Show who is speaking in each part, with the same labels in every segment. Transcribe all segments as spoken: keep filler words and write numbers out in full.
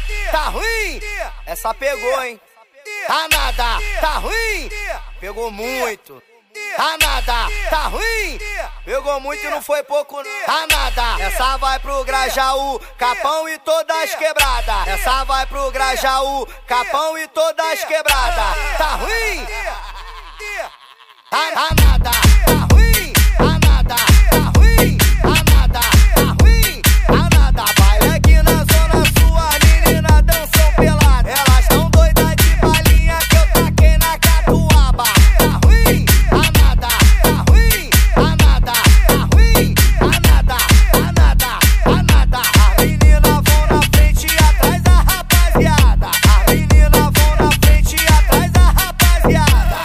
Speaker 1: Tá ruim? Essa pegou, hein? Tá nada, tá ruim? Pegou muito. Tá nada, tá ruim? Pegou muito e não foi pouco não. Tá nada, essa vai pro Grajaú, Capão e todas quebradas. Essa vai pro Grajaú, Capão e todas quebradas. Tá ruim? Tá, tá nada, tá ruim? Tá nada, tá ruim? Tá nada, tá ruim? Tá nada, baile aqui na zona sul, as meninas dançam pelada. Elas tão doidas de balinha que eu taquei na catuaba. Tá ruim? Tá nada, tá ruim? Tá nada, tá ruim? Tá nada, tá nada, tá nada. As meninas vão na frente e atrás da rapaziada. As meninas vão na frente e atrás da rapaziada.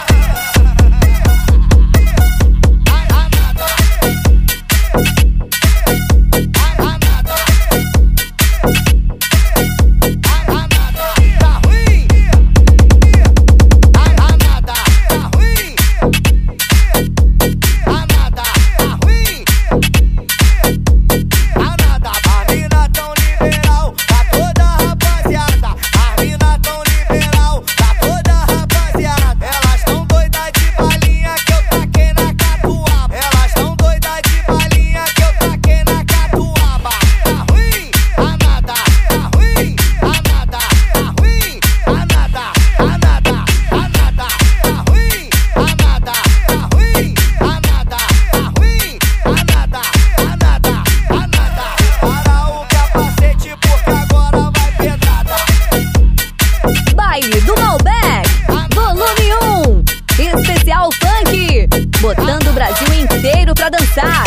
Speaker 2: Botando o Brasil inteiro pra dançar.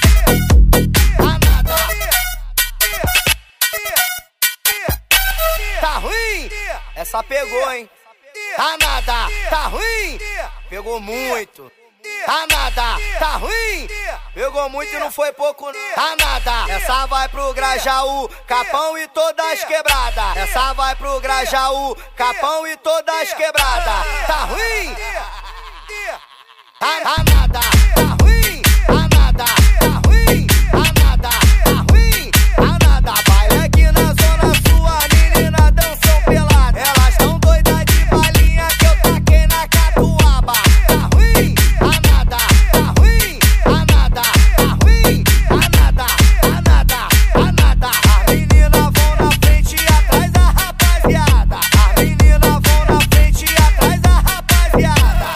Speaker 1: Tá ruim? Essa pegou, hein? Tá nada, tá ruim? Pegou muito. Tá nada, tá ruim? Pegou muito e não foi pouco não. Tá nada, essa vai pro Grajaú, Capão e todas quebradas. Essa vai pro Grajaú, Capão e todas quebradas. Tá ruim? Tá, tá nada, tá ruim? Tá nada, tá ruim? Tá nada, tá ruim? Tá nada, baile aqui na zona sul, as meninas dançam pelada. Elas tão doidas de balinha que eu taquei na catuaba. Tá ruim? Tá nada, tá ruim? Tá nada, tá ruim? Tá nada, tá nada, tá nada. As meninas vão na frente e atrás da rapaziada. As meninas vão na frente e atrás da rapaziada.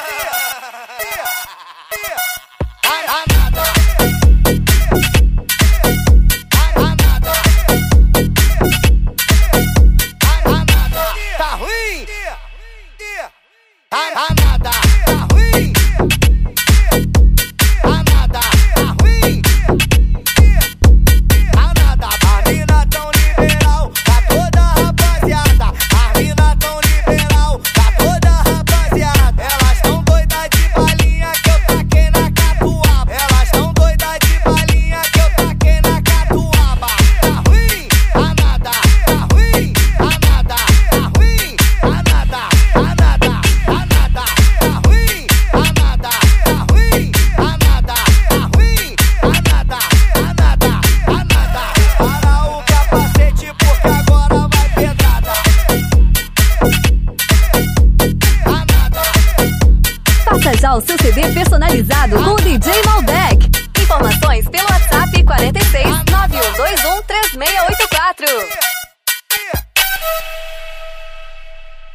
Speaker 1: Tá ruim? Tá nada, tá ruim? Tá nada, tá ruim? Tá nada, as mina tão liberal, tá toda rapaziada. As mina tão liberal, tá toda rapaziada. Elas tão doidas de balinha que eu taquei na catuaba. Elas tão doidas de balinha que eu taquei na catuaba. Tá ruim? Tá nada, tá ruim? Tá nada, tá ruim? Tá nada, tá nada, tá nada. Tá ruim? Tá nada, tá ruim? Tá nada, tá ruim? Tá nada, tá nada, tá nada. Para o capacete porque agora vai pedrada. Tá nada.
Speaker 2: Faça já o seu C D personalizado com o D J Maldec. Informações pelo WhatsApp quarenta e seis, nove um dois um, três seis oito quatro.